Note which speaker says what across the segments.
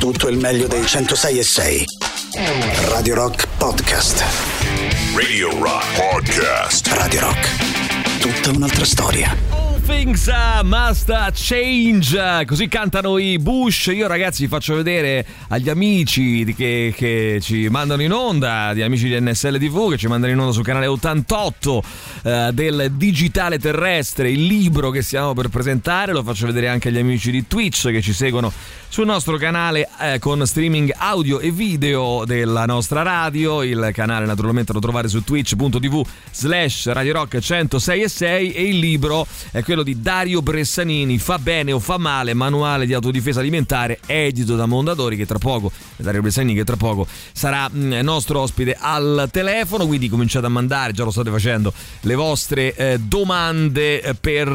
Speaker 1: tutto il meglio dei 106.6. Radio Rock Podcast.
Speaker 2: Radio Rock Podcast.
Speaker 1: Radio Rock. Tutta un'altra storia.
Speaker 3: Things must change, così cantano i Bush. Io ragazzi vi faccio vedere agli amici che ci mandano in onda, gli amici di NSL TV che ci mandano in onda sul canale 88 del digitale terrestre, il libro che stiamo per presentare. Lo faccio vedere anche agli amici di Twitch che ci seguono sul nostro canale con streaming audio e video della nostra radio. Il canale naturalmente lo trovate su twitch.tv/Radio Rock 106.6 e il libro è quello di Dario Bressanini, Fa bene o fa male, manuale di autodifesa alimentare, edito da Mondadori, che tra poco Dario Bressanini che tra poco sarà nostro ospite al telefono. Quindi cominciate a mandare, già lo state facendo, le vostre domande per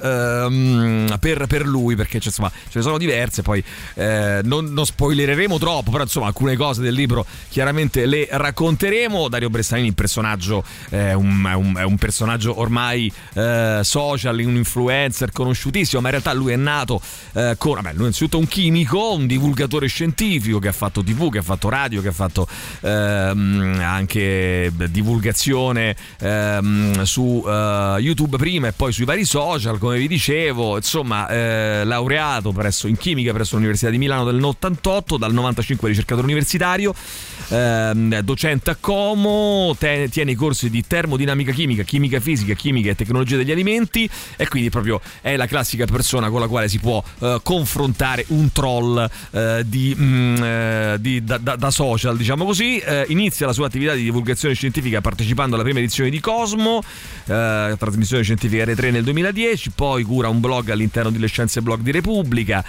Speaker 3: lui, perché insomma ce ne sono diverse. Poi non spoilereremo troppo, però insomma alcune cose del libro chiaramente le racconteremo. Dario Bressanini, il personaggio è un personaggio ormai social, un influencer conosciutissimo, ma in realtà lui è nato lui è innanzitutto un chimico, un divulgatore scientifico che ha fatto TV, che ha fatto radio, che ha fatto anche divulgazione su YouTube prima e poi sui vari social, come vi dicevo. Insomma, laureato in chimica presso l'Università di Milano del 88, dal 95 ricercatore universitario, docente a Como, tiene i corsi di termodinamica chimica, chimica fisica, chimica e tecnologia degli alimenti, e quindi proprio è la classica persona con la quale si può confrontare un troll da social, diciamo così. Inizia la sua attività di divulgazione scientifica partecipando alla prima edizione di Cosmo, trasmissione scientifica Rai 3 nel 2010, poi cura un blog all'interno di Le Scienze Blog di Repubblica,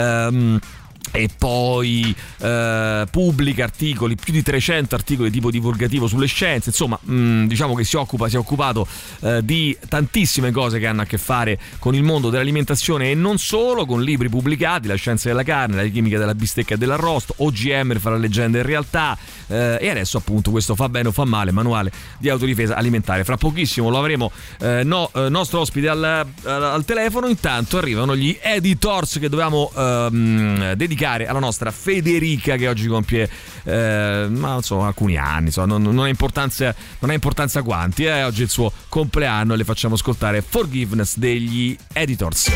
Speaker 3: e poi pubblica articoli, più di 300 articoli tipo divulgativo sulle scienze. Insomma, diciamo che si è occupato di tantissime cose che hanno a che fare con il mondo dell'alimentazione e non solo, con libri pubblicati: La scienza della carne, La chimica della bistecca e dell'arrosto, OGM fra leggenda e realtà, e adesso appunto questo Fa bene o fa male, manuale di autodifesa alimentare. Fra pochissimo lo avremo nostro ospite al telefono. Intanto arrivano gli editors che dovevamo dedicare alla nostra Federica, che oggi compie alcuni anni, non ha importanza quanti, oggi è il suo compleanno e le facciamo ascoltare Forgiveness degli Editors.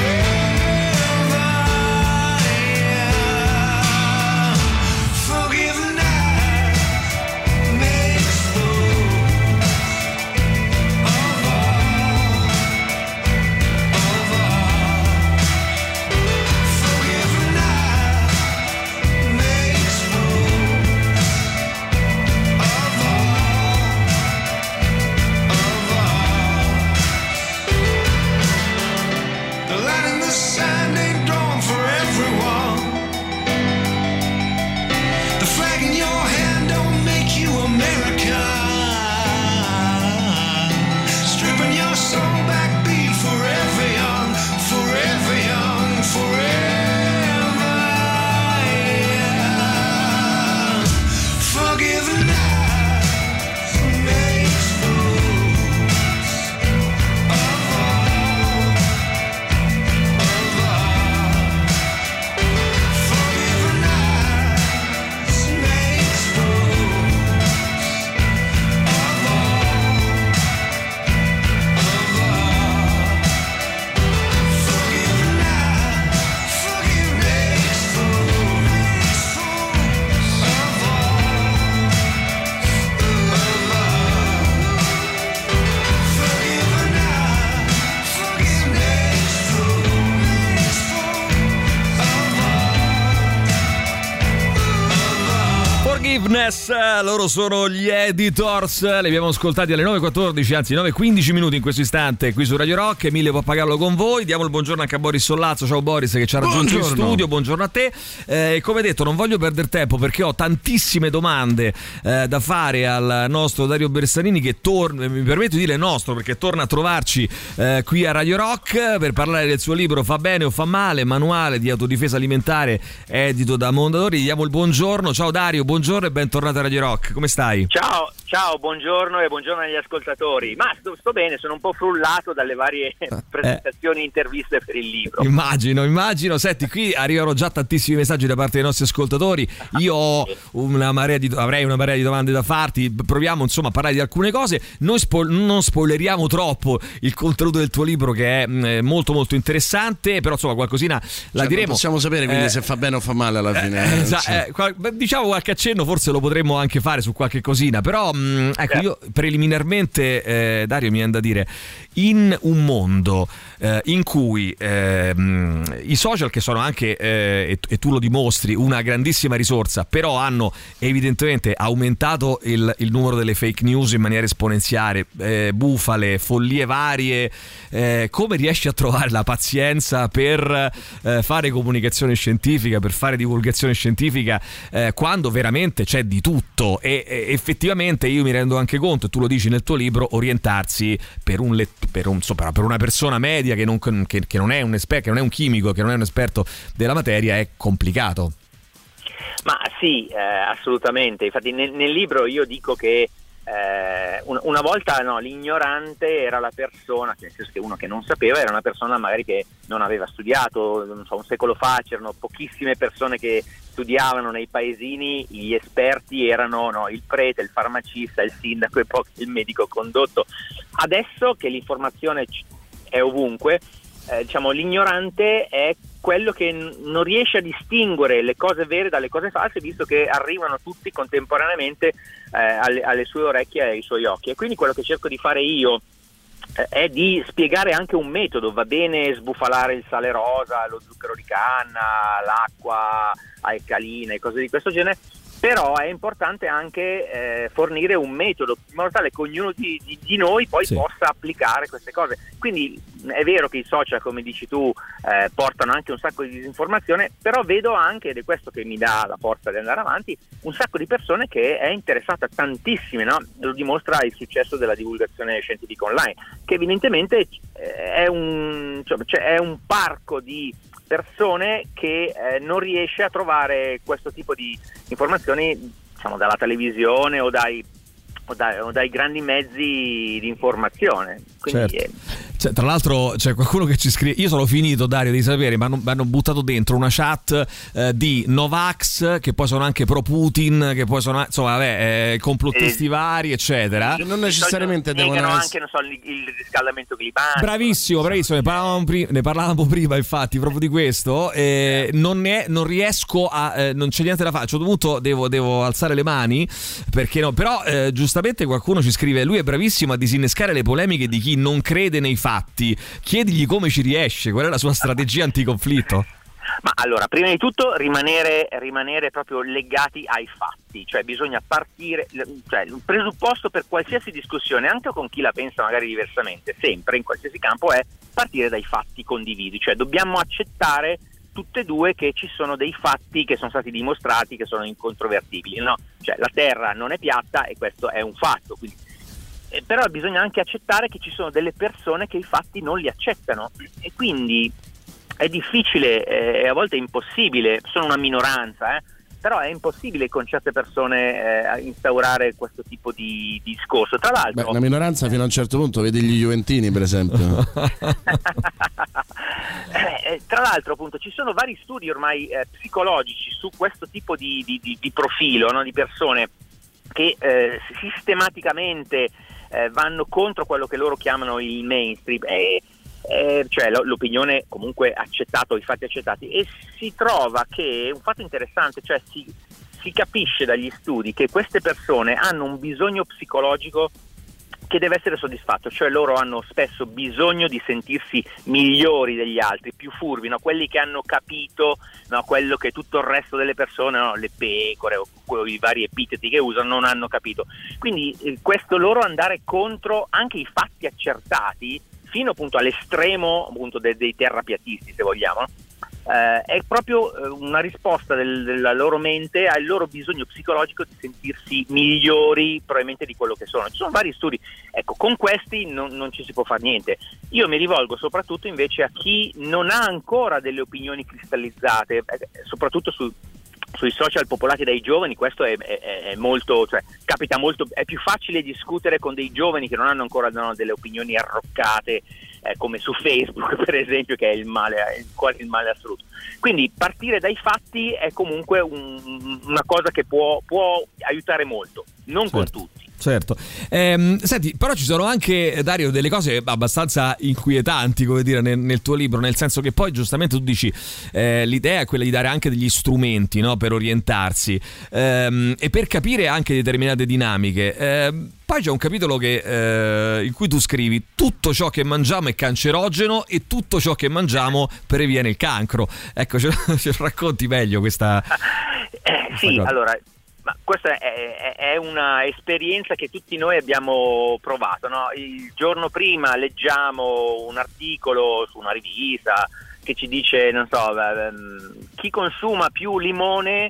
Speaker 4: Forgive
Speaker 3: Forgiveness, loro sono gli Editors, li abbiamo ascoltati alle 9.14, anzi 9.15 minuti in questo istante qui su Radio Rock. Emilio Pappagallo con voi, diamo il buongiorno anche a Boris Sollazzo. Ciao Boris, che ci ha raggiunto in studio, buongiorno a te. Come detto, non voglio perdere tempo perché ho tantissime domande da fare al nostro Dario Bersanini, che torna, mi permetto di dire nostro perché torna a trovarci qui a Radio Rock per parlare del suo libro Fa bene o fa male, manuale di autodifesa alimentare, edito da Mondadori. Diamo il buongiorno. Ciao Dario, buongiorno e bentornato a Radio Rock, come stai?
Speaker 4: Ciao, buongiorno e buongiorno agli ascoltatori. Ma sto bene, sono un po' frullato dalle varie presentazioni e interviste per il libro.
Speaker 3: Immagino. Senti, qui arrivano già tantissimi messaggi da parte dei nostri ascoltatori. Io ho avrei una marea di domande da farti. Proviamo insomma a parlare di alcune cose. Noi non spoileriamo troppo il contenuto del tuo libro, che è molto molto interessante, però insomma qualcosina la diremo.
Speaker 5: Possiamo sapere quindi se fa bene o fa male alla fine.
Speaker 3: Diciamo qualche accenno forse lo potremmo anche fare su qualche cosina, però ecco, io preliminarmente Dario, mi viene da dire, in un mondo in cui i social, che sono anche e tu lo dimostri, una grandissima risorsa, però hanno evidentemente aumentato il numero delle fake news in maniera esponenziale, bufale, follie varie, come riesci a trovare la pazienza per fare comunicazione scientifica, per fare divulgazione scientifica, quando veramente c'è di tutto e effettivamente io mi rendo anche conto, e tu lo dici nel tuo libro, orientarsi per una persona media che non è un esperto, che non è un chimico, che non è un esperto della materia, è complicato.
Speaker 4: Ma sì, assolutamente. Infatti nel libro io dico che una volta l'ignorante era la persona, nel senso che uno che non sapeva era una persona magari che non aveva studiato, non so, un secolo fa c'erano pochissime persone che studiavano nei paesini, gli esperti erano il prete, il farmacista, il sindaco e poi il medico condotto. Adesso che l'informazione è ovunque, l'ignorante è quello che non riesce a distinguere le cose vere dalle cose false, visto che arrivano tutti contemporaneamente alle sue orecchie e ai suoi occhi. E quindi quello che cerco di fare io è di spiegare anche un metodo. Va bene sbufalare il sale rosa, lo zucchero di canna, l'acqua alcalina e cose di questo genere, però è importante anche fornire un metodo in modo tale che ognuno di noi poi possa applicare queste cose. Quindi è vero che i social, come dici tu, portano anche un sacco di disinformazione, però vedo anche, ed è questo che mi dà la forza di andare avanti, un sacco di persone che è interessata tantissime, no? Lo dimostra il successo della divulgazione scientifica online, che evidentemente è un parco di persone che non riesce a trovare questo tipo di informazioni, diciamo, dalla televisione o dai grandi mezzi di informazione. Quindi
Speaker 3: tra l'altro c'è qualcuno che ci scrive: io sono finito, Dario, di sapere, ma hanno buttato dentro una chat di Novax, che poi sono anche pro Putin, che poi sono complottisti vari, eccetera.
Speaker 5: Non necessariamente devono
Speaker 4: anche il riscaldamento climatico.
Speaker 3: Bravissimo, ne parlavamo prima, infatti, proprio di questo. Non riesco a non c'è niente da fare. A un certo punto devo alzare le mani, perché no, però giustamente qualcuno ci scrive: lui è bravissimo a disinnescare le polemiche di chi non crede nei fatti. Chiedigli come ci riesce, qual è la sua strategia anticonflitto.
Speaker 4: Ma allora, prima di tutto rimanere proprio legati ai fatti, cioè bisogna partire, cioè il presupposto per qualsiasi discussione, anche con chi la pensa magari diversamente, sempre in qualsiasi campo, è partire dai fatti condivisi, cioè dobbiamo accettare tutte e due che ci sono dei fatti che sono stati dimostrati, che sono incontrovertibili, no? Cioè la Terra non è piatta e questo è un fatto, quindi però bisogna anche accettare che ci sono delle persone che i fatti non li accettano, e quindi è difficile e a volte è impossibile, sono una minoranza, però è impossibile con certe persone instaurare questo tipo di discorso. Tra l'altro
Speaker 5: una minoranza fino a un certo punto, vedi gli Juventini per esempio.
Speaker 4: Tra l'altro appunto ci sono vari studi ormai psicologici su questo tipo di profilo, no? Di persone che sistematicamente vanno contro quello che loro chiamano il mainstream, cioè l'opinione comunque accettata, i fatti accettati, e si trova che un fatto interessante, cioè si capisce dagli studi che queste persone hanno un bisogno psicologico che deve essere soddisfatto, cioè loro hanno spesso bisogno di sentirsi migliori degli altri, più furbi, no? Quelli che hanno capito, no? Quello che tutto il resto delle persone, no? Le pecore o i vari epiteti che usano non hanno capito. Quindi questo loro andare contro anche i fatti accertati fino appunto all'estremo appunto dei terrapiattisti, se vogliamo, è proprio una risposta della loro mente al loro bisogno psicologico di sentirsi migliori probabilmente di quello che sono. Ci sono vari studi, ecco, con questi non ci si può fare niente. Io mi rivolgo soprattutto invece a chi non ha ancora delle opinioni cristallizzate, soprattutto sui social popolati dai giovani. Questo è molto, cioè capita molto, è più facile discutere con dei giovani che non hanno ancora delle opinioni arroccate, come su Facebook per esempio, che è il male, quasi il male assoluto. Quindi partire dai fatti è comunque una cosa che può aiutare molto, non con tutti.
Speaker 3: Certo. Senti, però ci sono anche, Dario, delle cose abbastanza inquietanti, come dire, nel tuo libro, nel senso che poi giustamente tu dici l'idea è quella di dare anche degli strumenti, no, per orientarsi e per capire anche determinate dinamiche. Poi c'è un capitolo in cui tu scrivi: tutto ciò che mangiamo è cancerogeno e tutto ciò che mangiamo previene il cancro. Ecco, ce racconti meglio questa
Speaker 4: sì,
Speaker 3: cosa.
Speaker 4: Allora, ma questa è una esperienza che tutti noi abbiamo provato, no? Il giorno prima leggiamo un articolo su una rivista che ci dice, non so, chi consuma più limone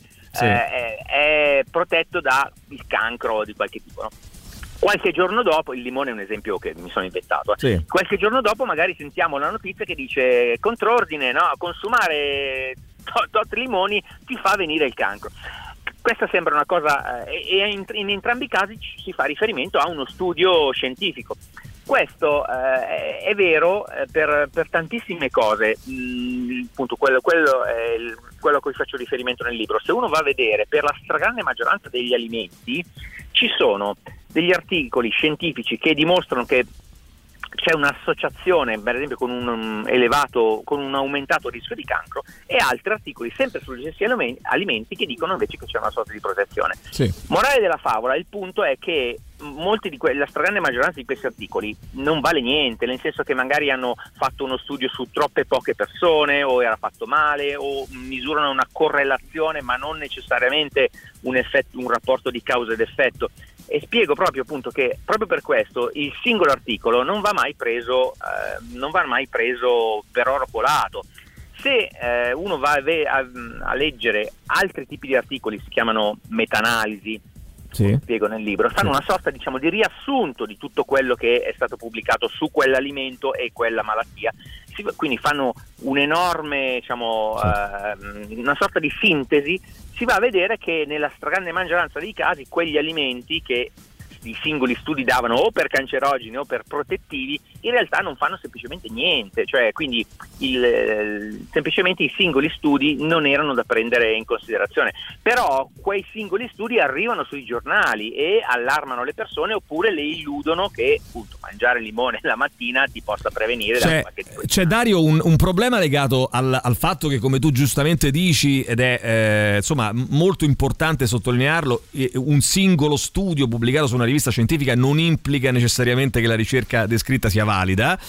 Speaker 4: è protetto dal cancro di qualche tipo, no? Qualche giorno dopo, il limone è un esempio che mi sono inventato,
Speaker 3: sì.
Speaker 4: Qualche giorno dopo magari sentiamo la notizia che dice contrordine, no? Consumare tot limoni ti fa venire il cancro. Questa sembra una cosa, e in entrambi i casi si fa riferimento a uno studio scientifico. Questo è vero per tantissime cose, appunto quello è quello a cui faccio riferimento nel libro. Se uno va a vedere, per la stragrande maggioranza degli alimenti ci sono degli articoli scientifici che dimostrano che c'è un'associazione, per esempio, con un aumentato rischio di cancro, e altri articoli sempre sugli stessi alimenti che dicono invece che c'è una sorta di protezione.
Speaker 3: Sì.
Speaker 4: Morale della favola, il punto è che molti la stragrande maggioranza di questi articoli non vale niente, nel senso che magari hanno fatto uno studio su troppe poche persone, o era fatto male, o misurano una correlazione ma non necessariamente un rapporto di causa ed effetto. E spiego proprio appunto che proprio per questo il singolo articolo non va mai preso per oro colato. Se uno va a leggere altri tipi di articoli, si chiamano meta-analisi,
Speaker 3: sì.
Speaker 4: Spiego nel libro, fanno una sorta, diciamo, di riassunto di tutto quello che è stato pubblicato su quell'alimento e quella malattia, quindi fanno un enorme, diciamo, una sorta di sintesi. Si va a vedere che nella stragrande maggioranza dei casi quegli alimenti che i singoli studi davano o per cancerogeni o per protettivi in realtà non fanno semplicemente niente, cioè quindi semplicemente i singoli studi non erano da prendere in considerazione. Però quei singoli studi arrivano sui giornali e allarmano le persone, oppure le illudono che appunto mangiare limone la mattina ti possa prevenire da qualche tipo di...
Speaker 3: C'è, Dario, un problema legato al fatto che, come tu giustamente dici, ed è insomma molto importante sottolinearlo, un singolo studio pubblicato su una rivista scientifica non implica necessariamente che la ricerca descritta sia valida,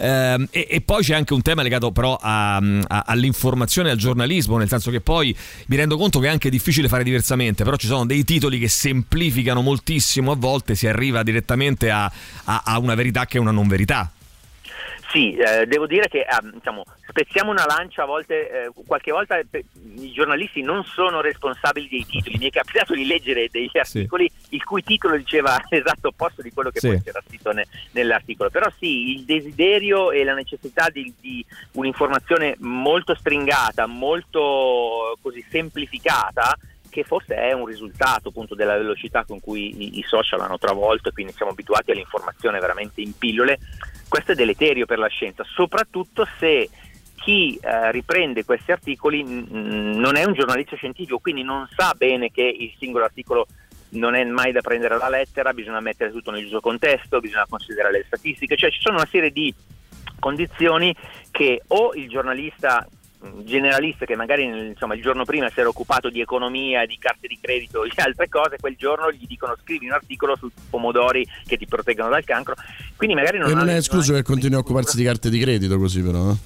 Speaker 3: e poi c'è anche un tema legato però all'informazione e al giornalismo, nel senso che poi mi rendo conto che è anche difficile fare diversamente, però ci sono dei titoli che semplificano moltissimo, a volte si arriva direttamente a una verità che è una non verità.
Speaker 4: Sì, devo dire che diciamo, spezziamo una lancia a volte, qualche volta i giornalisti non sono responsabili dei titoli. Mi è capitato di leggere degli articoli il cui titolo diceva l'esatto opposto di quello che poi c'era scritto nell'articolo. Però sì, il desiderio e la necessità di un'informazione molto stringata, molto così semplificata, che forse è un risultato appunto della velocità con cui i social hanno travolto, e quindi siamo abituati all'informazione veramente in pillole. Questo è deleterio per la scienza, soprattutto se chi riprende questi articoli non è un giornalista scientifico, quindi non sa bene che il singolo articolo non è mai da prendere alla lettera, bisogna mettere tutto nel giusto contesto, bisogna considerare le statistiche, cioè ci sono una serie di condizioni che o il giornalista generalista che magari il giorno prima si era occupato di economia, di carte di credito e altre cose, quel giorno gli dicono scrivi un articolo sui pomodori che ti proteggono dal cancro, quindi magari
Speaker 5: non è escluso che continui a occuparsi di carte di credito così, però
Speaker 4: no,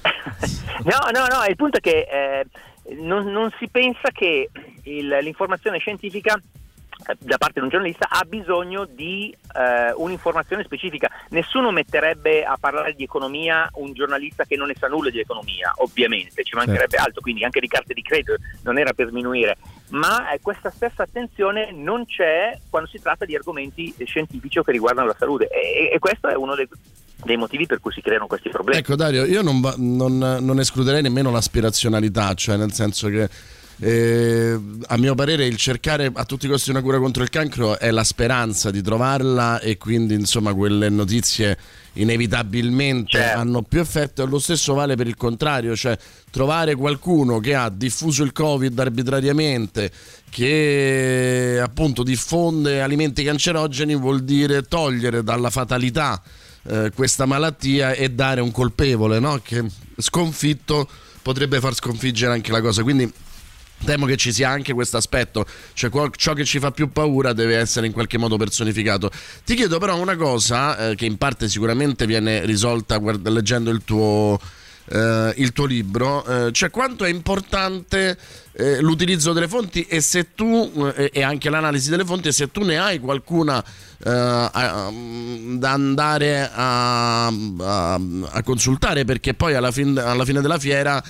Speaker 4: il punto è che non si pensa che l'informazione scientifica da parte di un giornalista ha bisogno di un'informazione specifica. Nessuno metterebbe a parlare di economia un giornalista che non ne sa nulla di economia, ovviamente, ci mancherebbe altro, quindi anche di carte di credito non era per sminuire, ma questa stessa attenzione non c'è quando si tratta di argomenti scientifici o che riguardano la salute, e questo è uno dei motivi per cui si creano questi problemi.
Speaker 5: Ecco Dario, io non escluderei nemmeno l'aspirazionalità, cioè nel senso che a mio parere il cercare a tutti i costi una cura contro il cancro è la speranza di trovarla, e quindi insomma quelle notizie inevitabilmente hanno più effetto, e lo stesso vale per il contrario, cioè trovare qualcuno che ha diffuso il Covid arbitrariamente, che appunto diffonde alimenti cancerogeni, vuol dire togliere dalla fatalità questa malattia e dare un colpevole, no? Che sconfitto potrebbe far sconfiggere anche la cosa, quindi temo che ci sia anche questo aspetto, cioè ciò che ci fa più paura deve essere in qualche modo personificato. Ti chiedo però una cosa che in parte sicuramente viene risolta leggendo il tuo libro, cioè quanto è importante l'utilizzo delle fonti, e se tu e anche l'analisi delle fonti, e se tu ne hai qualcuna da andare a consultare, perché poi alla fine della fiera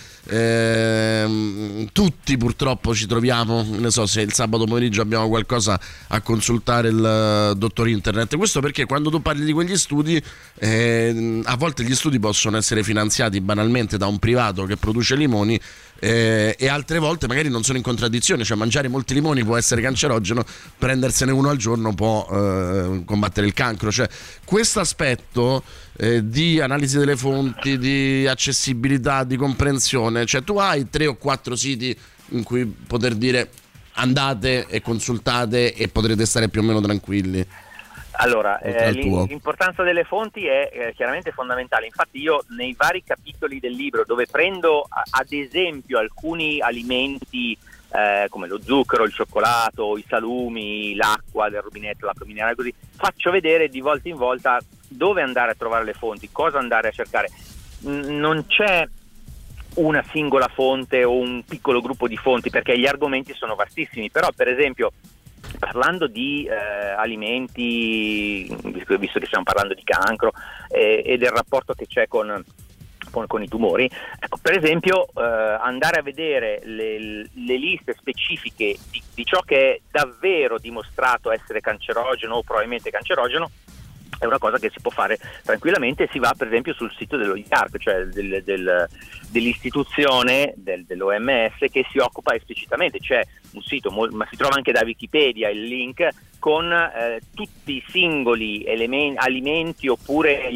Speaker 5: tutti purtroppo ci troviamo, ne so, se il sabato pomeriggio abbiamo qualcosa a consultare il dottor internet. Questo perché quando tu parli di quegli studi, a volte gli studi possono essere finanziati banalmente da un privato che produce limoni, e altre volte magari non sono in contraddizione, cioè mangiare molti limoni può essere cancerogeno, prendersene uno al giorno può combattere il cancro. Cioè questo aspetto di analisi delle fonti, di accessibilità, di comprensione, cioè tu hai 3 o 4 siti in cui poter dire andate e consultate e potrete stare più o meno tranquilli.
Speaker 4: Allora, l'importanza delle fonti è chiaramente fondamentale. Infatti io nei vari capitoli del libro, dove prendo ad esempio alcuni alimenti come lo zucchero, il cioccolato, i salumi, l'acqua del rubinetto, l'acqua minerale, così, faccio vedere di volta in volta dove andare a trovare le fonti, cosa andare a cercare. Non c'è una singola fonte o un piccolo gruppo di fonti, perché gli argomenti sono vastissimi, però per esempio parlando di alimenti, visto che stiamo parlando di cancro e del rapporto che c'è con i tumori, ecco, per esempio andare a vedere le liste specifiche di ciò che è davvero dimostrato essere cancerogeno o probabilmente cancerogeno è una cosa che si può fare tranquillamente. Si va per esempio sul sito dello IARC, cioè dell'istituzione dell'OMS, che si occupa esplicitamente. C'è un sito, ma si trova anche da Wikipedia il link, con tutti i singoli alimenti oppure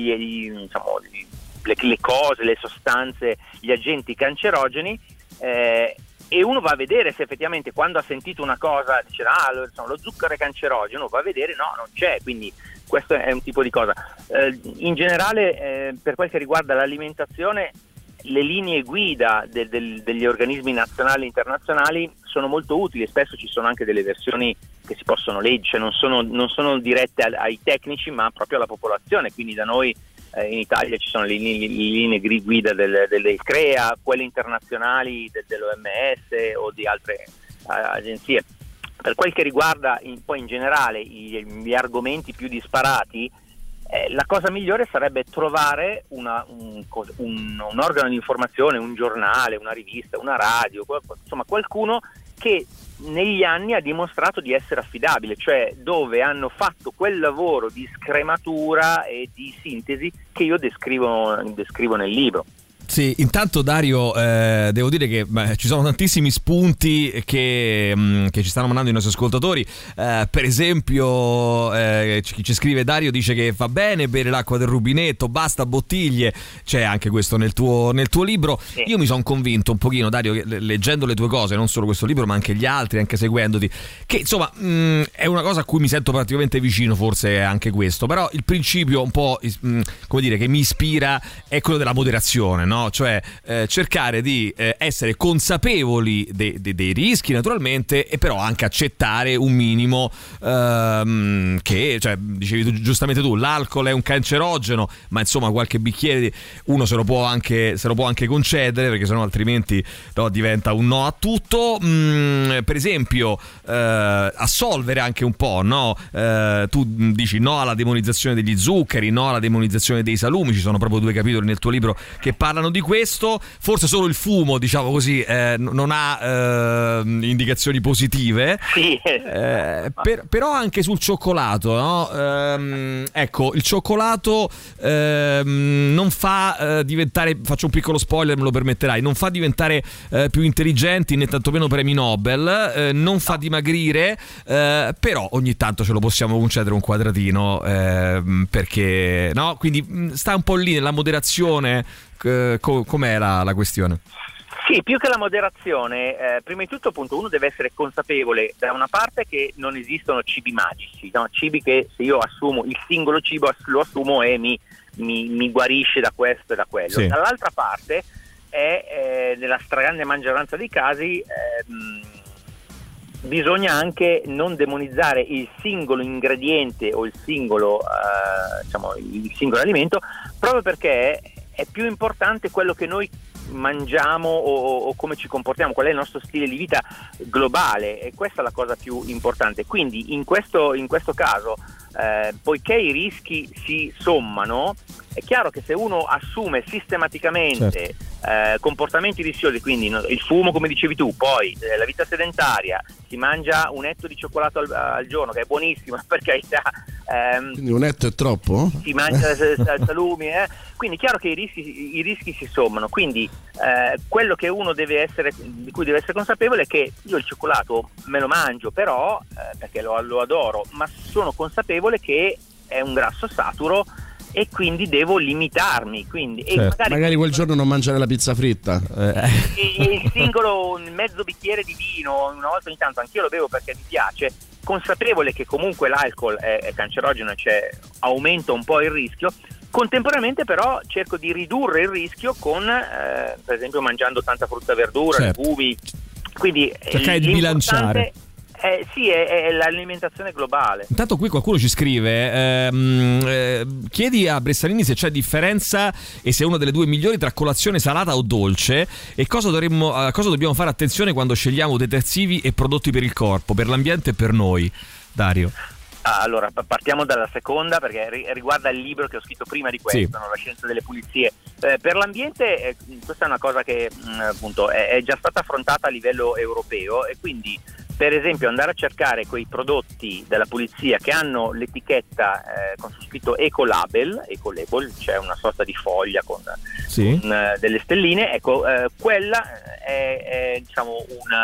Speaker 4: le cose, le sostanze, gli agenti cancerogeni, e uno va a vedere se effettivamente, quando ha sentito una cosa, dice lo zucchero è cancerogeno, va a vedere no, non c'è. Quindi questo è un tipo di cosa. In generale, per quel che riguarda l'alimentazione, le linee guida degli organismi nazionali e internazionali sono molto utili. Spesso ci sono anche delle versioni che si possono leggere, non sono dirette ai tecnici ma proprio alla popolazione. Quindi da noi in Italia ci sono le linee guida delle CREA, quelle internazionali dell'OMS o di altre agenzie. Per quel che riguarda poi in generale gli argomenti più disparati, la cosa migliore sarebbe trovare un organo di informazione, un giornale, una rivista, una radio, insomma qualcuno che negli anni ha dimostrato di essere affidabile, cioè dove hanno fatto quel lavoro di scrematura e di sintesi che io descrivo nel libro.
Speaker 3: Sì, intanto Dario, devo dire che ci sono tantissimi spunti che ci stanno mandando i nostri ascoltatori. Per esempio chi ci scrive, Dario dice che fa bene bere l'acqua del rubinetto, basta bottiglie. C'è anche questo nel tuo libro. Sì. Io mi sono convinto un pochino, Dario, che, leggendo le tue cose, non solo questo libro ma anche gli altri, anche seguendoti, che insomma è una cosa a cui mi sento praticamente vicino, forse è anche questo. Però il principio un po' come dire che mi ispira è quello della moderazione, no? no? Cioè cercare di essere consapevoli dei rischi naturalmente, e però anche accettare un minimo che, cioè, dicevi giustamente tu, l'alcol è un cancerogeno, ma insomma qualche bicchiere uno se lo può anche concedere, perché sennò altrimenti diventa un no a tutto. Per esempio assolvere anche un po', no? Tu dici no alla demonizzazione degli zuccheri, no alla demonizzazione dei salumi, ci sono proprio 2 capitoli nel tuo libro che parlano di questo. Forse solo il fumo, diciamo così, non ha indicazioni positive,
Speaker 4: sì.
Speaker 3: Però anche sul cioccolato, no? Ecco, il cioccolato non fa diventare, faccio un piccolo spoiler, me lo permetterai, non fa diventare più intelligenti né tantomeno premi Nobel, non fa dimagrire, però ogni tanto ce lo possiamo concedere un quadratino, perché no? Quindi sta un po' lì nella moderazione. Com'è la questione?
Speaker 4: Sì, più che la moderazione, prima di tutto appunto uno deve essere consapevole da una parte che non esistono cibi magici, no? Cibi che se io assumo il singolo cibo lo assumo e mi guarisce da questo e da quello.
Speaker 3: Sì.
Speaker 4: Dall'altra parte è nella stragrande maggioranza dei casi bisogna anche non demonizzare il singolo ingrediente o il singolo alimento, proprio perché è più importante quello che noi mangiamo o come ci comportiamo, qual è il nostro stile di vita globale, e questa è la cosa più importante. Quindi in questo caso, poiché i rischi si sommano, è chiaro che se uno assume sistematicamente comportamenti rischiosi, quindi il fumo come dicevi tu, poi la vita sedentaria, si mangia un etto di cioccolato al giorno, che è buonissimo, per carità,
Speaker 5: quindi un etto è troppo?
Speaker 4: Si mangia salumi, quindi è chiaro che i rischi si sommano. Quindi quello che uno di cui deve essere consapevole è che io il cioccolato me lo mangio, però perché lo adoro, ma sono consapevole che è un grasso saturo e quindi devo limitarmi, quindi e
Speaker 5: magari quel giorno non mangiare la pizza fritta,
Speaker 4: il singolo mezzo bicchiere di vino una volta ogni tanto, anch'io lo bevo perché mi piace, consapevole che comunque l'alcol è cancerogeno, cioè aumenta un po' il rischio. Contemporaneamente però cerco di ridurre il rischio con per esempio mangiando tanta frutta e verdura, legumi, quindi
Speaker 3: cercare di bilanciare.
Speaker 4: Sì, è l'alimentazione globale.
Speaker 3: Intanto qui qualcuno ci scrive, chiedi a Bressanini se c'è differenza e se è una delle 2 migliori tra colazione salata o dolce, e cosa dobbiamo fare attenzione quando scegliamo detersivi e prodotti per il corpo, per l'ambiente e per noi. Dario.
Speaker 4: Allora, partiamo dalla seconda, perché riguarda il libro che ho scritto prima di questo, no? La scienza delle pulizie. Per l'ambiente questa è una cosa che appunto è già stata affrontata a livello europeo, e quindi per esempio andare a cercare quei prodotti della pulizia che hanno l'etichetta con su scritto ecolabel, c'è una sorta di foglia con delle stelline, ecco, quella è diciamo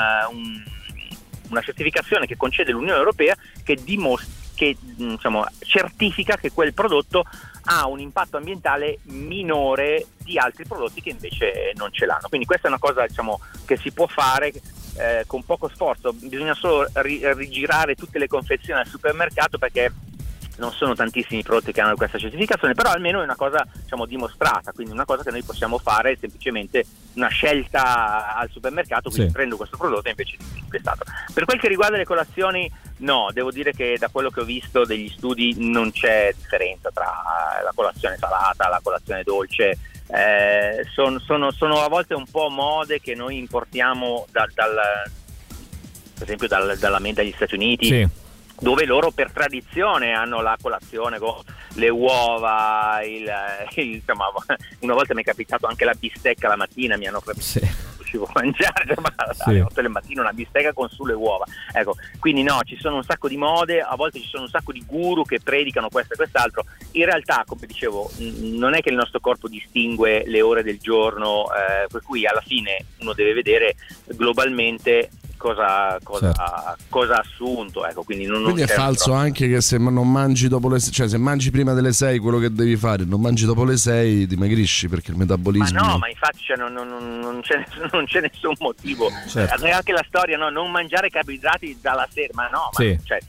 Speaker 4: una certificazione che concede l'Unione Europea che certifica che quel prodotto ha un impatto ambientale minore di altri prodotti che invece non ce l'hanno. Quindi questa è una cosa, diciamo, che si può fare con poco sforzo. Bisogna solo rigirare tutte le confezioni al supermercato, perché non sono tantissimi prodotti che hanno questa certificazione, però almeno è una cosa, diciamo, dimostrata, quindi una cosa che noi possiamo fare, semplicemente una scelta al supermercato, quindi prendo questo prodotto invece di quest'altro. Per quel che riguarda le colazioni, no, devo dire che da quello che ho visto degli studi non c'è differenza tra la colazione salata e la colazione dolce. Sono a volte un po' mode che noi importiamo per esempio dagli Stati Uniti, dove loro per tradizione hanno la colazione con le uova, insomma, una volta mi è capitato anche la bistecca la mattina, mi hanno riuscivo a mangiare alle 8 del mattino una bistecca con sulle uova, ecco. Quindi no, ci sono un sacco di mode, a volte ci sono un sacco di guru che predicano questo e quest'altro. In realtà, come dicevo, non è che il nostro corpo distingue le ore del giorno, per cui alla fine uno deve vedere globalmente cosa ha assunto, ecco. Quindi è falso anche che se non mangi dopo se mangi prima delle 6 quello che devi fare, non mangi dopo le 6 dimagrisci, perché il metabolismo. Ma no, ma infatti non c'è nessun motivo. Anche la storia, no, non mangiare carboidrati dalla sera, ma no,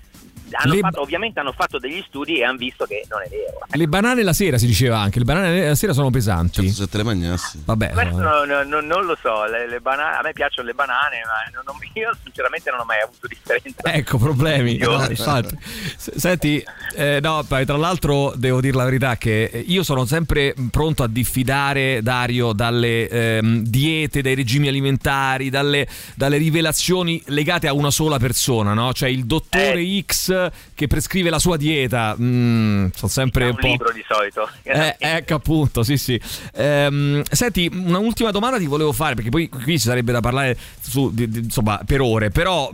Speaker 4: ovviamente hanno fatto degli studi e hanno visto che non è vero.
Speaker 3: Le banane la sera si diceva anche, le banane la sera sono pesanti.
Speaker 5: Certo, se te le mangiassi.
Speaker 3: Vabbè.
Speaker 4: Questo non lo so, le banane, a me piacciono le banane, ma io sinceramente non ho mai avuto differenza.
Speaker 3: Ecco, problemi. Infatti. Senti, no, tra l'altro devo dire la verità che io sono sempre pronto a diffidare, Dario, dalle diete, dai regimi alimentari, dalle rivelazioni legate a una sola persona, no? Cioè il dottore X che prescrive la sua dieta. Sono sempre un po'...
Speaker 4: libro di solito.
Speaker 3: Ecco, appunto, sì. Senti, un'ultima domanda ti volevo fare, perché poi qui ci sarebbe da parlare insomma per ore, però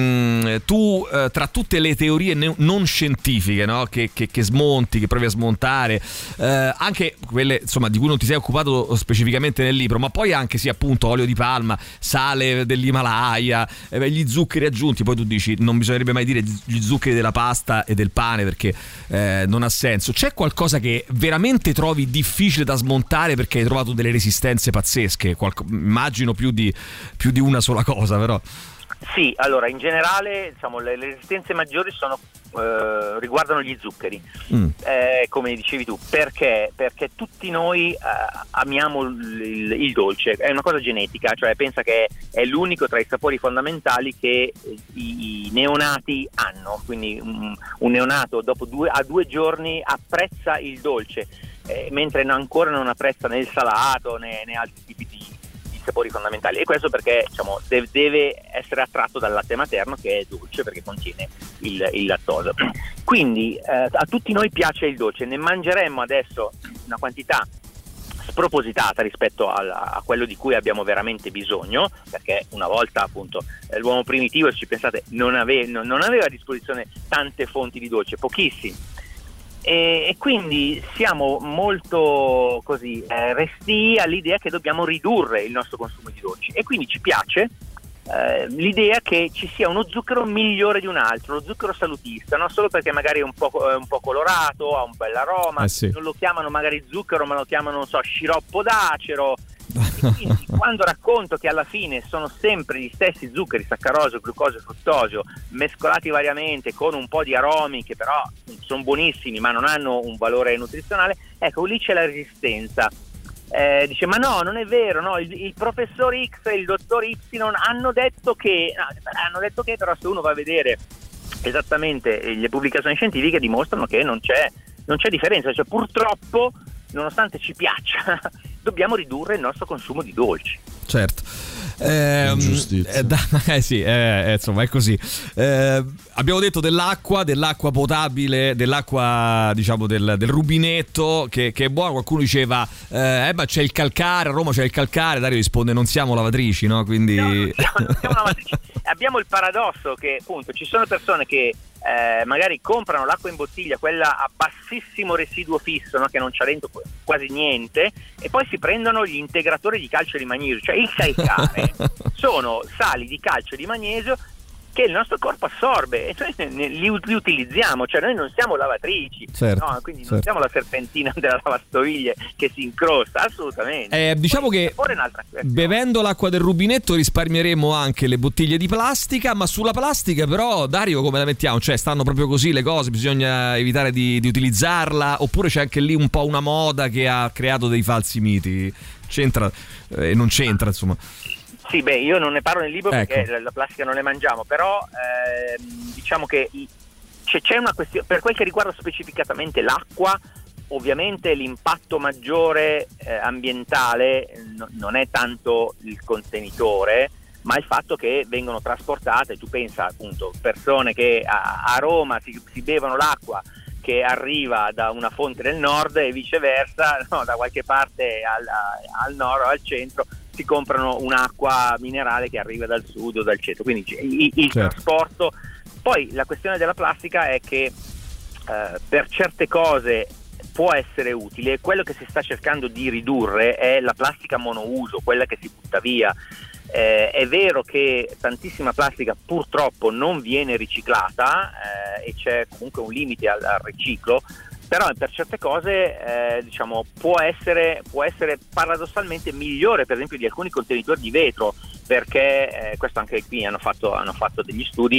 Speaker 3: tu tra tutte le teorie non scientifiche, no? che smonti, che provi a smontare, anche quelle insomma di cui non ti sei occupato specificamente nel libro, ma poi anche sì, appunto, olio di palma, sale dell'Himalaya, gli zuccheri aggiunti, poi tu dici non bisognerebbe mai dire gli zuccheri della pasta e del pane perché non ha senso. C'è qualcosa che veramente trovi difficile da smontare perché hai trovato delle resistenze pazzesche? Immagino più di una sola cosa, però.
Speaker 4: Sì, allora in generale diciamo le resistenze maggiori riguardano gli zuccheri, come dicevi tu, perché tutti noi amiamo il dolce, è una cosa genetica, cioè pensa che è l'unico tra i sapori fondamentali che i neonati hanno, quindi un neonato dopo 2 giorni apprezza il dolce, mentre ancora non apprezza né il salato né altri tipi di sapori fondamentali, e questo perché diciamo deve essere attratto dal latte materno, che è dolce perché contiene il lattosio. Quindi a tutti noi piace il dolce, ne mangeremmo adesso una quantità spropositata rispetto a quello di cui abbiamo veramente bisogno, perché una volta appunto l'uomo primitivo, se ci pensate, non aveva a disposizione tante fonti di dolce, pochissime. E quindi siamo molto così restii all'idea che dobbiamo ridurre il nostro consumo di dolci, e quindi ci piace l'idea che ci sia uno zucchero migliore di un altro, lo zucchero salutista, non solo perché magari è un po' colorato, ha un bel aroma, non lo chiamano magari zucchero ma lo chiamano, non so, sciroppo d'acero. E quindi quando racconto che alla fine sono sempre gli stessi zuccheri, saccarosio, glucosio, fruttosio, mescolati variamente con un po' di aromi che però sono buonissimi ma non hanno un valore nutrizionale, ecco lì c'è la resistenza. Dice ma no, non è vero, no, il professor X e il dottor Y hanno detto che però se uno va a vedere esattamente le pubblicazioni scientifiche dimostrano che non c'è differenza, cioè purtroppo nonostante ci piaccia dobbiamo ridurre il nostro consumo di dolci.
Speaker 3: Certo. Sì, insomma è così. Abbiamo detto dell'acqua potabile, dell'acqua diciamo del rubinetto che è buona. Qualcuno diceva ma c'è il calcare, a Roma c'è il calcare. Dario risponde non siamo lavatrici, no? Quindi
Speaker 4: non siamo lavatrici. Abbiamo il paradosso che appunto ci sono persone che magari comprano l'acqua in bottiglia, quella a bassissimo residuo fisso, no? Che non c'ha dentro quasi niente, e poi si prendono gli integratori di calcio e di magnesio, cioè il calcare sono sali di calcio e di magnesio che il nostro corpo assorbe e noi li utilizziamo, cioè noi non siamo lavatrici,
Speaker 3: certo,
Speaker 4: no? Quindi non siamo la serpentina della lavastoviglie che si incrosta, assolutamente.
Speaker 3: Diciamo che bevendo l'acqua del rubinetto risparmieremo anche le bottiglie di plastica, ma sulla plastica però, Dario, come la mettiamo? Cioè stanno proprio così le cose, bisogna evitare di utilizzarla, oppure c'è anche lì un po' una moda che ha creato dei falsi miti? C'entra e non c'entra, insomma.
Speaker 4: Sì, beh, io non ne parlo nel libro,
Speaker 3: ecco,
Speaker 4: perché la plastica non ne mangiamo, però diciamo che c'è una questione, per quel che riguarda specificatamente l'acqua, ovviamente l'impatto maggiore ambientale non è tanto il contenitore, ma il fatto che vengono trasportate. Tu pensa appunto persone che a Roma si bevono l'acqua che arriva da una fonte del nord e viceversa, no, da qualche parte al nord o al centro si comprano un'acqua minerale che arriva dal sud o dal centro, quindi il certo, trasporto. Poi la questione della plastica è che per certe cose può essere utile, quello che si sta cercando di ridurre è la plastica monouso, quella che si butta via. È vero che tantissima plastica purtroppo non viene riciclata e c'è comunque un limite al riciclo, però per certe cose diciamo può essere paradossalmente migliore, per esempio di alcuni contenitori di vetro, perché questo anche qui hanno fatto degli studi,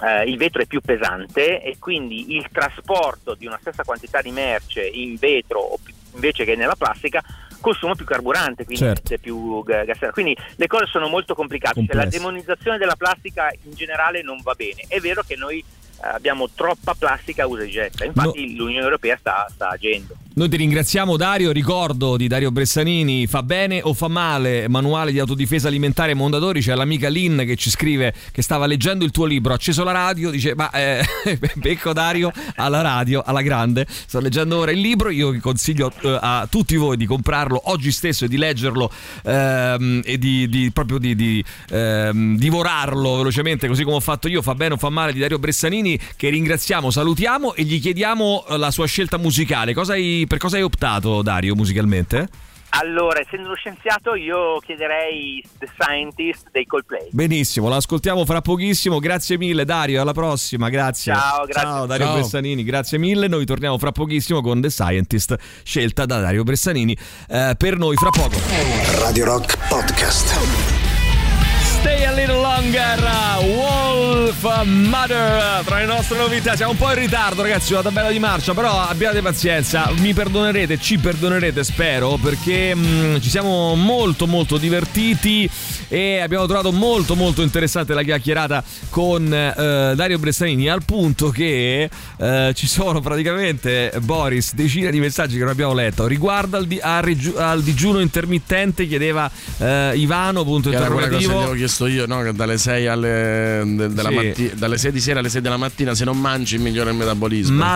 Speaker 4: il vetro è più pesante e quindi il trasporto di una stessa quantità di merce in vetro invece che nella plastica consuma più carburante, quindi
Speaker 3: certo,
Speaker 4: più gas. Quindi le cose sono molto complicate. Cioè, la demonizzazione della plastica in generale non va bene. È vero che noi abbiamo troppa plastica usa e getta, infatti l'Unione Europea sta agendo.
Speaker 3: Noi ti ringraziamo, Dario. Ricordo di Dario Bressanini, Fa bene o fa male, manuale di autodifesa alimentare Mondadori. C'è l'amica Lynn che ci scrive che stava leggendo il tuo libro, ha acceso la radio, dice ma becco Dario alla radio, alla grande, sto leggendo ora il libro. Io vi consiglio a tutti voi di comprarlo oggi stesso e di leggerlo e di divorarlo velocemente, così come ho fatto io. Fa bene o fa male di Dario Bressanini, che ringraziamo, salutiamo e gli chiediamo la sua scelta musicale. Per cosa hai optato, Dario, musicalmente?
Speaker 4: Allora, essendo uno scienziato, io chiederei The Scientist dei Coldplay.
Speaker 3: Benissimo, lo ascoltiamo fra pochissimo. Grazie mille, Dario, alla prossima. Grazie.
Speaker 4: Ciao, grazie.
Speaker 3: Ciao, Dario Bressanini, grazie mille. Noi torniamo fra pochissimo con The Scientist, scelta da Dario Bressanini per noi fra poco.
Speaker 1: Radio Rock Podcast.
Speaker 3: Stay a little longer, Wolf Mother, tra le nostre novità. Siamo un po' in ritardo, ragazzi, sulla tabella di marcia, però abbiate pazienza, mi perdonerete, ci perdonerete, spero, perché ci siamo molto molto divertiti e abbiamo trovato molto molto interessante la chiacchierata con Dario Bressanini, al punto che ci sono praticamente, Boris, decine di messaggi che non abbiamo letto riguardo al digiuno intermittente. Chiedeva Ivano, punto interrogativo.
Speaker 5: Io, no, che dalle 6 dalle 6 di sera alle 6 della mattina, se non mangi migliora il metabolismo.
Speaker 3: Ma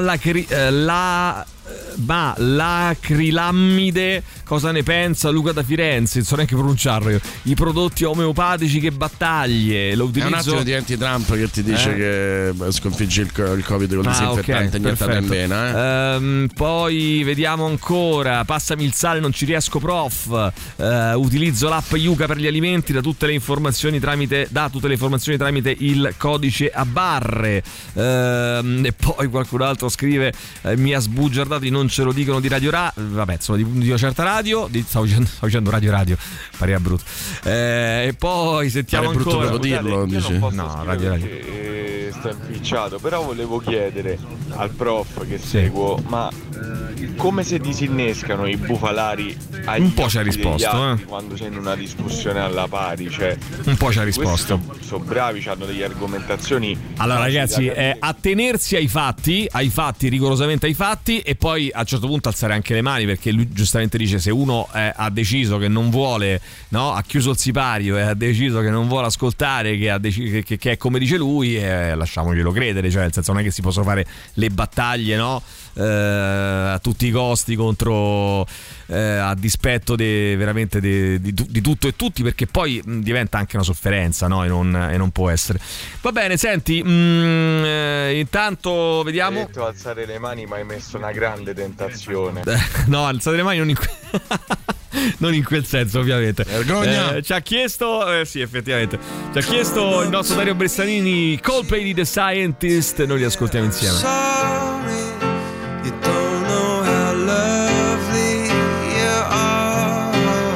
Speaker 3: l'acrilammide, cosa ne pensa Luca da Firenze? Non so neanche pronunciarlo io. I prodotti omeopatici, che battaglie, lo utilizzo.
Speaker 5: È un attimo diventi Trump che ti dice che sconfiggi il Covid con il disinfettante, niente in vena.
Speaker 3: Poi vediamo ancora. Passami il sale, non ci riesco, prof. Utilizzo l'app Yuka per gli alimenti, da tutte le informazioni tramite il codice a barre. E poi qualcun altro scrive mi ha sbugiardato, non ce lo dicono di Radio vabbè, insomma, di una certa radio, stavo dicendo radio, pareva brutto. E poi sentiamo
Speaker 5: ancora. È brutto
Speaker 3: ancora
Speaker 5: dirlo, dici?
Speaker 3: No, radio.
Speaker 6: Sto impicciato, però volevo chiedere al prof che seguo, ma come si disinnescano i bufalari agli
Speaker 3: un po' ci ha risposto
Speaker 6: quando c'è in una discussione alla pari, cioè
Speaker 3: un po' ci ha risposto.
Speaker 6: Sono bravi, hanno delle argomentazioni.
Speaker 3: Allora ragazzi, attenersi ai fatti, rigorosamente ai fatti, e poi a un certo punto alzare anche le mani, perché lui giustamente dice: se uno ha deciso che non vuole, no, ha chiuso il sipario e ha deciso che non vuole ascoltare, che è come dice lui, lasciamoglielo credere, cioè nel senso, non è che si possono fare le battaglie, no, a tutti i costi contro a dispetto veramente di tutto e tutti, perché poi diventa anche una sofferenza, no, e non può essere. Va bene, senti, intanto vediamo.
Speaker 6: Hai detto alzare le mani, ma hai messo una grande tentazione.
Speaker 3: No, alzare le mani non in quel senso, ovviamente.
Speaker 5: Vergogna.
Speaker 3: Ci ha chiesto, sì, effettivamente, ci ha chiesto il nostro Dario Bressanini, Coldplay di The Scientist. Noi li ascoltiamo insieme.
Speaker 7: Sorry, you don't know how lovely you are.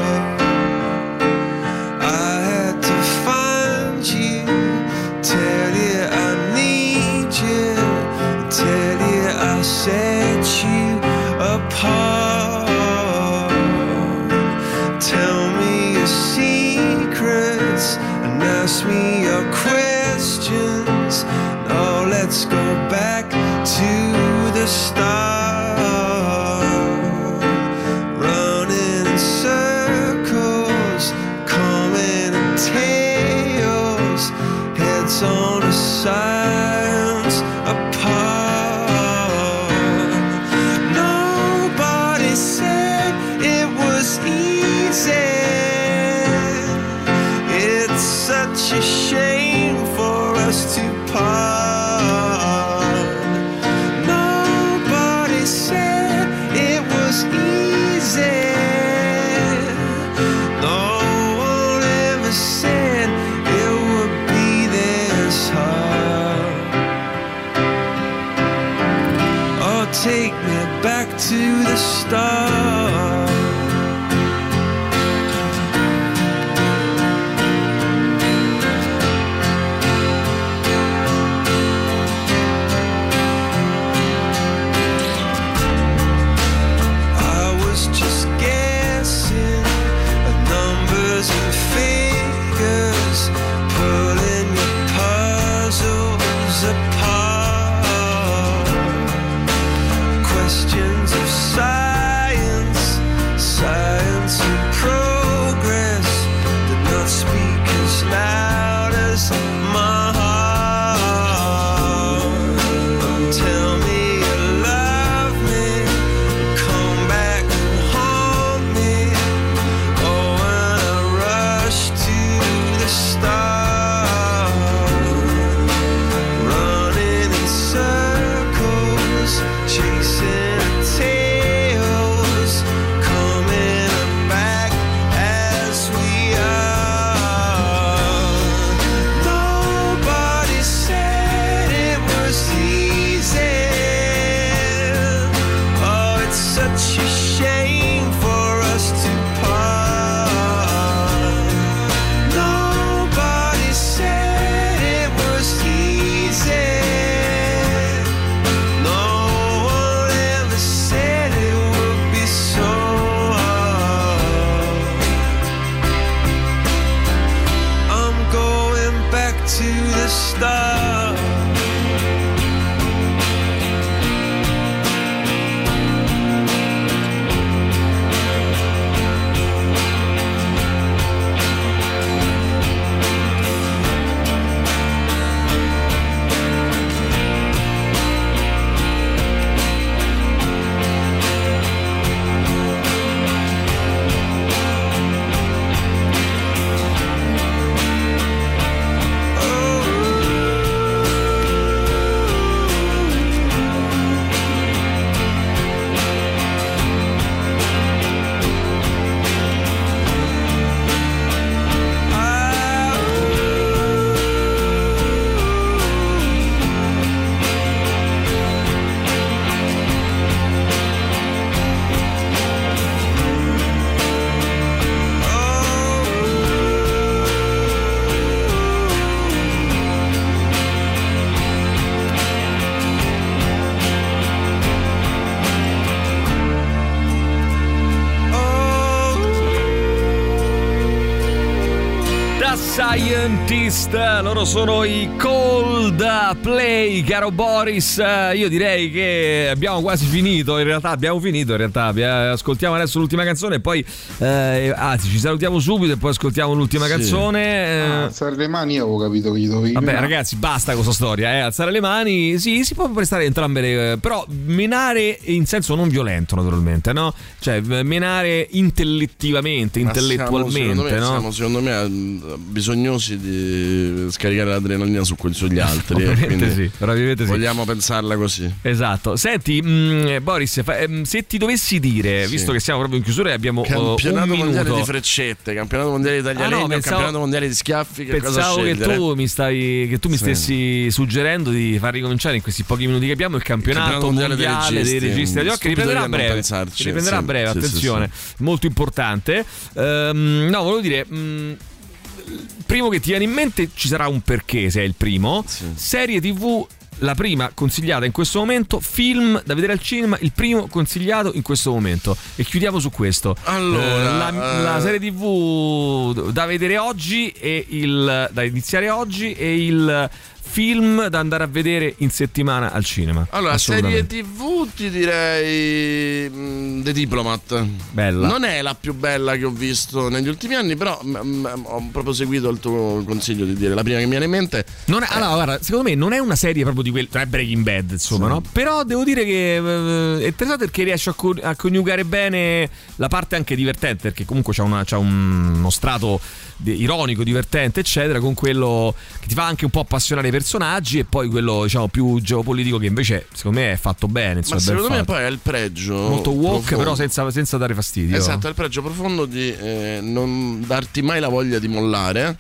Speaker 7: I had to find you, tell you I need you, tell you I set you apart. Tell me your secrets and ask me your questions. Now let's go back to the start. Running in circles, coming in tails, heads on the sides apart. Nobody said it was easy. It's such a shame for us to part. Nobody said it was easy. No one ever said it would be this hard. Oh, take me back to the start. start.
Speaker 3: Scientist, loro sono i Coldplay, caro Boris. Io direi che abbiamo quasi finito. In realtà ascoltiamo adesso l'ultima canzone e poi anzi ci salutiamo subito e poi ascoltiamo l'ultima canzone.
Speaker 8: Alzare le mani, io avevo capito che gli dovevi.
Speaker 3: Vabbè ragazzi, basta con questa storia, alzare le mani, sì, si può prestare entrambe le, però menare in senso non violento naturalmente, no? Cioè menare intellettivamente, intellettualmente,
Speaker 5: secondo me bisognosi di scaricare l'adrenalina sugli altri.
Speaker 3: Probabilmente sì.
Speaker 5: Vogliamo pensarla così.
Speaker 3: Esatto. Senti, Boris, se ti dovessi dire, visto che siamo proprio in chiusura e abbiamo
Speaker 5: campionato
Speaker 3: un
Speaker 5: mondiale
Speaker 3: minuto
Speaker 5: di freccette, campionato mondiale italiano, campionato mondiale di schiaffi, che cosa scegliere?
Speaker 3: Che tu mi stessi suggerendo di far ricominciare in questi pochi minuti che abbiamo il campionato mondiale dei registi agli occhi. Riprenderà a breve, attenzione, molto importante. No, volevo dire, primo che ti viene in mente, ci sarà un perché se è il primo. Serie TV, la prima consigliata in questo momento, film da vedere al cinema, il primo consigliato in questo momento. E chiudiamo su questo.
Speaker 5: Allora,
Speaker 3: la serie TV da vedere oggi e da iniziare oggi e il film da andare a vedere in settimana al cinema.
Speaker 5: Allora, serie TV ti direi The Diplomat.
Speaker 3: Bella.
Speaker 5: Non è la più bella che ho visto negli ultimi anni, però ho proprio seguito il tuo consiglio di dire la prima che mi viene in mente.
Speaker 3: Allora, guarda, secondo me non è una serie proprio di quel, è Breaking Bad, insomma, no? Però devo dire che è interessante perché riesce a coniugare bene la parte anche divertente, perché comunque c'ha uno strato ironico, divertente, eccetera, con quello che ti fa anche un po' appassionare i personaggi, e poi quello, diciamo, più geopolitico, che invece secondo me è fatto bene, insomma.
Speaker 5: Ma secondo me poi è il pregio
Speaker 3: molto woke, però senza dare fastidio.
Speaker 5: Esatto, è il pregio profondo di non darti mai la voglia di mollare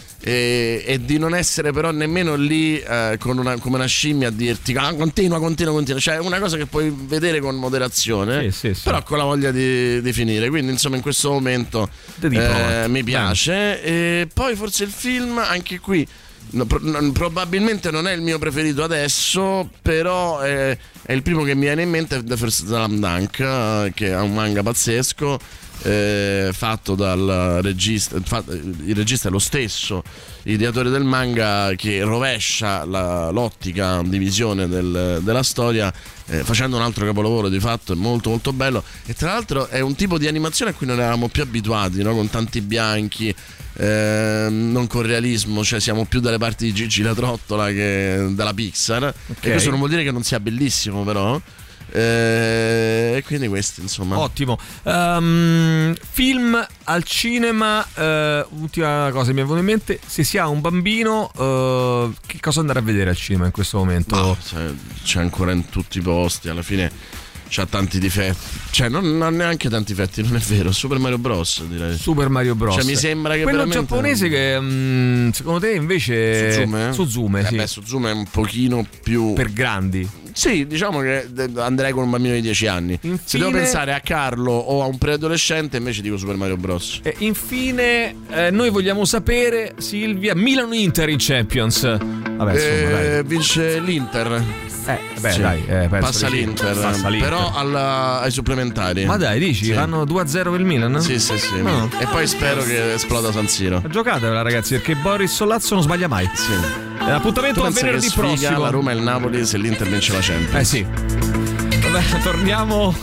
Speaker 5: e di non essere però nemmeno lì come una scimmia a dirti continua, cioè una cosa che puoi vedere con moderazione, però con la voglia di finire. Quindi insomma in questo momento mi piace. E poi forse il film, anche qui probabilmente non è il mio preferito adesso, però è il primo che mi viene in mente, The First Slam Dunk, che è un manga pazzesco, fatto dal regista. Il regista è lo stesso ideatore del manga, che rovescia l'ottica di visione della storia, facendo un altro capolavoro di fatto. È molto molto bello, e tra l'altro è un tipo di animazione a cui non eravamo più abituati, no? Con tanti bianchi, non con realismo, cioè siamo più dalle parti di Gigi la Trottola che della Pixar, e questo non vuol dire che non sia bellissimo, però e quindi questi, insomma.
Speaker 3: Ottimo. Film al cinema, ultima cosa mi è venuta in mente: se si ha un bambino, che cosa andare a vedere al cinema in questo momento?
Speaker 5: C'è ancora in tutti i posti, alla fine c'ha tanti difetti, cioè non ha neanche tanti difetti, non è vero. Super Mario Bros, direi.
Speaker 3: Super Mario Bros,
Speaker 5: cioè mi sembra che
Speaker 3: quello
Speaker 5: veramente
Speaker 3: giapponese, che secondo te invece Suzume, sì.
Speaker 5: Suzume è un pochino più
Speaker 3: per grandi.
Speaker 5: Sì, diciamo che andrei con un bambino di 10 anni. Se devo pensare a Carlo o a un preadolescente, invece dico Super Mario Bros.
Speaker 3: E infine noi vogliamo sapere, Silvia, Milan-Inter in Champions. Vabbè, insomma, dai.
Speaker 5: Vince l'Inter.
Speaker 3: Passa
Speaker 5: l'Inter. Però ai supplementari.
Speaker 3: Ma dai, dici, vanno 2-0 per il Milan?
Speaker 5: Sì. No. E poi spero che esploda San Siro.
Speaker 3: Giocatevela, ragazzi, perché Boris Sollazzo non sbaglia mai.
Speaker 5: Sì.
Speaker 3: Appuntamento a
Speaker 5: pensa
Speaker 3: venerdì
Speaker 5: che sfiga
Speaker 3: prossimo.
Speaker 5: la Roma e il Napoli se l'Inter vince la Champions.
Speaker 3: Sì. Vabbè, torniamo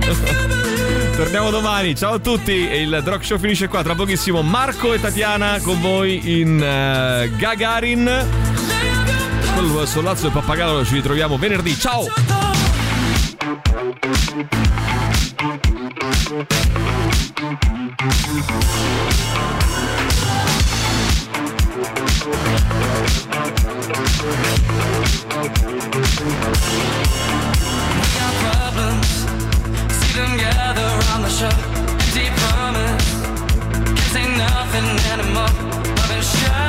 Speaker 3: domani. Ciao a tutti. E il Rock Show finisce qua. Tra pochissimo Marco e Tatiana con voi in Gagarin. Col Sollazzo e Pappagallo ci ritroviamo venerdì. Ciao.
Speaker 7: See them gather around the show. Empty promise. Can't say nothing anymore. I've been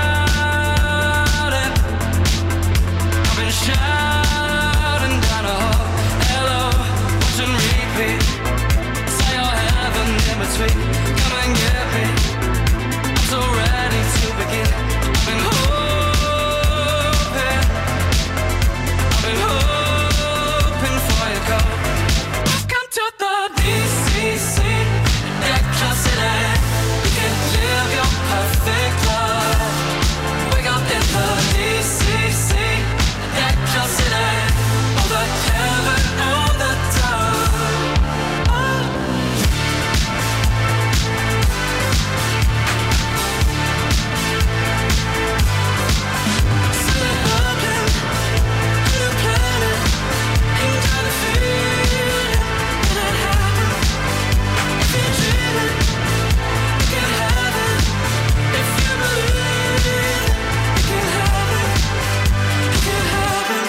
Speaker 7: shouting down a hall. Hello, watch and repeat. Say your heaven in between. Come and get me. I'm so ready to begin. I've been hoping for your call. Welcome to the DCC, that club city. You can live your perfect life. Wake up in the DCC, that club city. All the heaven all the time. Silly bubbling, new planet. Ain't got a feeling that it happened. If you dream it, you can have it. If you believe it, you can have it. You can have it.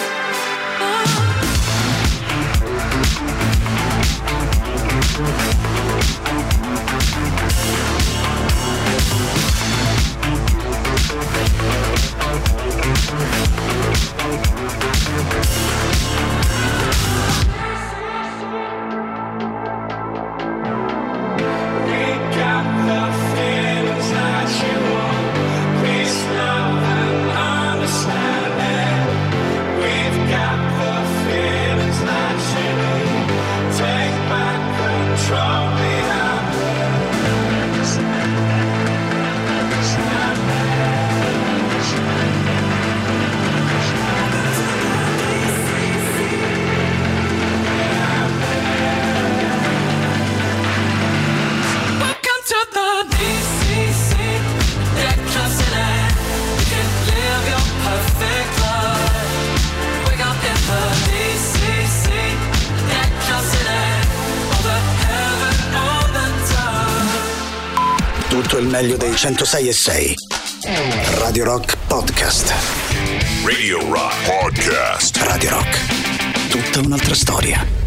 Speaker 7: Welcome to the DCC, that club city. You can live your perfect life. Wake up in the DCC, that club city. All the heaven all the time.
Speaker 1: Tutto il meglio dei 106.6. Radio Rock Podcast.
Speaker 2: Radio Rock Podcast.
Speaker 1: Radio Rock. Tutta un'altra storia.